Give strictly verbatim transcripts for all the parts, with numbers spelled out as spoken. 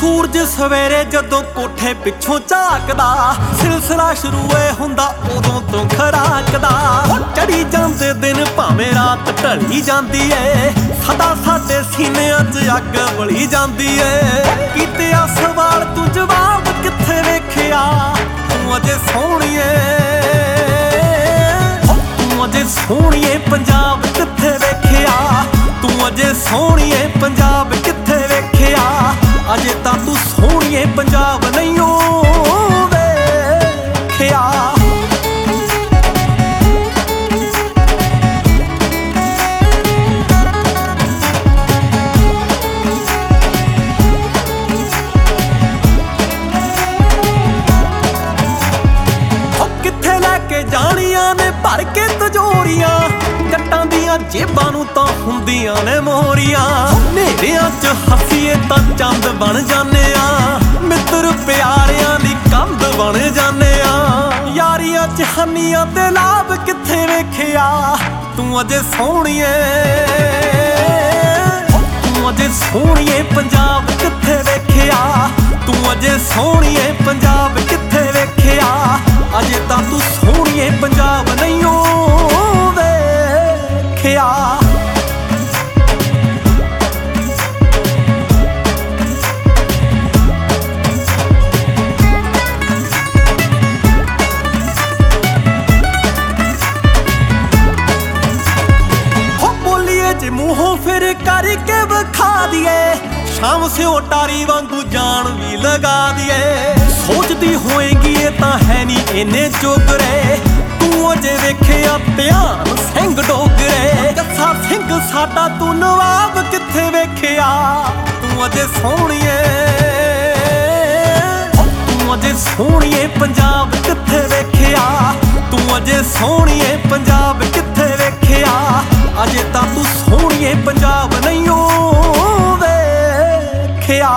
ਸੂਰਜ ਸਵੇਰੇ ਜਦੋਂ ਕੋਠੇ ਪਿੱਛੋਂ ਝਾਕਦਾ, ਸਿਲਸਿਲਾ ਸ਼ੁਰੂ ਏ ਹੁੰਦਾ ਉਦੋਂ ਤੋਂ ਖਰਾਕਦਾ। ਚੜੀ ਜਾਂਦੇ ਦਿਨ ਭਾਵੇਂ ਰਾਤ ਢਲੀ ਜਾਂਦੀ ਏ, ਸਦਾ ਸਾਡੇ ਸੀਨਿਆਂ 'ਚ ਅੱਗ ਵਲੀ ਜਾਂਦੀ ਏ। ਕੀਤੇ ਆ ਸਵਾਲ ਤੂੰ ਜਵਾਬ ਕਿੱਥੇ ਵੇਖਿਆ, ਤੂੰ ਅਜੇ ਸੋਹਣੀਏ, ਤੂੰ ਅਜੇ ਸੋਹਣੀਏ ਪੰਜਾਬ ਕਿੱਥੇ ਵੇਖਿਆ, ਤੂੰ ਅਜੇ ਸੋਹਣੀਏ ਪੰਜਾਬ ਕਿੱਥੇ ਵੇਖਿਆ। ਅਜੇ ਤਾਂ ਤੂੰ ਸੋਹਣੀਏ ਪੰਜਾਬ ਨਹੀਂ ਓ ਵੇਖਿਆ। ਕਿੱਥੇ ਲੈ ਕੇ ਜਾਣੀਆਂ ਨੇ ਭਰ ਕੇ ਤਜੋਰੀਆਂ, ਜੱਟਾਂ ਦੀਆਂ ਜੇਬਾਂ ਨੂੰ ਤਾਂ ਹੁੰਦੀਆਂ ਨੇ ਮੋਹਰੀਆਂ। ਹਨੇਰਿਆਂ 'ਚ ਹੱਸੀਏ ਤਾਂ ਚੰਦ ਬਣ ਜਾਂਦੇ ਆ, ਮਿੱਤਰ ਪਿਆਰਿਆਂ ਦੀ ਕੰਧ ਬਣ ਜਾਂਦੇ ਆ। ਯਾਰੀਆਂ 'ਚ ਹਾਨੀਆਂ ਤੇ ਲਾਭ ਕਿੱਥੇ ਵੇਖਿਆ, ਤੂੰ ਅਜੇ ਸੋਹਣੀਏ, ਤੂੰ ਅਜੇ ਸੋਹਣੀਏ ਪੰਜਾਬ ਕਿੱਥੇ ਵੇਖਿਆ, ਤੂੰ ਅਜੇ ਸੋਹਣੀਏ ਪੰਜਾਬ ਕਿੱਥੇ ਵੇਖਿਆ। ਅਜੇ ਤਾਂ ਤੂੰ ਸੋਹਣੀਏ ਪੰਜਾਬ ਨਹੀਂ ਓ ਵੇਖਿਆ। ਜੇ ਮੂੰਹੋਂ ਫਿਰ ਕਰਕੇ ਵਿਖਾ ਦੀਏ, ਸ਼ਾਮ ਸਿਓ ਟਾਰੀ ਵਾਂਗੂ ਜਾਨ ਵੀ ਲਗਾ ਦੀਏ। ਸੋਚਦੀ ਹੋਏਗੀ ਇਹ ਤਾਂ ਹੈ ਨੀ ਇਹਨੇ ਚੋਗਰੇ, ਤੂੰ ਅਜੇ ਵੇਖਿਆ ਧਿਆਨ ਸਿੰਘ ਡੋਗਰੇ। ਜੱਸਾ ਸਿੰਘ ਸਾਡਾ ਤੂੰ ਨਵਾਬ ਕਿੱਥੇ ਵੇਖਿਆ, ਤੂੰ ਅਜੇ ਸੋਹਣੀਏ, ਤੂੰ ਅਜੇ ਸੋਹਣੀਏ ਪੰਜਾਬ ਕਿੱਥੇ ਵੇਖਿਆ, ਤੂੰ ਅਜੇ ਸੋਹਣੀਏ ਪੰਜਾਬ ਕਿੱਥੇ ਵੇਖਿਆ। ਅਜੇ ਤਾਂ ਤੂੰ ਸੋਹਣੀਏ ਪੰਜਾਬ ਨਹੀਂ ਓ ਵੇਖਿਆ।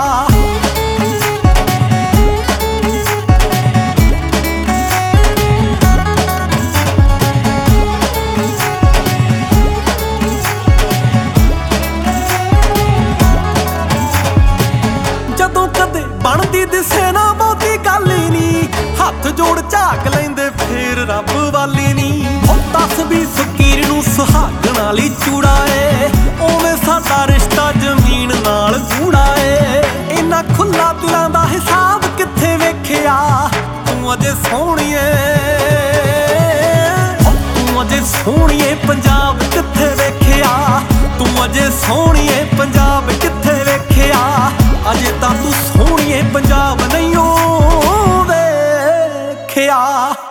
ਜਦੋਂ ਕਦੇ ਬਣਦੀ ਦਿਸੇ ਨਾ ਬਹੁਤੀ ਗੱਲ ਹੀ ਨੀ, ਹੱਥ ਜੋੜ ਝਾਕ ਲੈਂਦੇ ਫੇਰ ਰੱਬ ਵਾਲੀ ਨੀ। ਦੱਸ ਵੀ ਫਕੀਰ ਨੂੰ ਸੁਹਾਗਣ ਵਾਲੀ ਚੂੜਾ ਏ, ਉਵੇਂ ਸਾਡਾ ਰਿਸ਼ਤਾ ਜ਼ਮੀਨ ਨਾਲ ਗੂੜਾ ਏ। ਇੰਨਾ ਖੁੱਲਾ ਦਿਲਾਂ ਦਾ ਹਿਸਾਬ ਕਿੱਥੇ ਵੇਖਿਆ, ਤੂੰ ਅਜੇ ਸੋਹਣੀਏ, ਤੂੰ ਅਜੇ ਸੋਹਣੀਏ ਪੰਜਾਬ ਕਿੱਥੇ ਵੇਖਿਆ, ਤੂੰ ਅਜੇ ਸੋਹਣੀਏ ਪੰਜਾਬ ਕਿੱਥੇ ਵੇਖਿਆ। ਅਜੇ ਤਾਂ ਤੂੰ ਸੋਹਣੀਏ ਪੰਜਾਬ ਨਹੀਂ ਓ ਵੇਖਿਆ।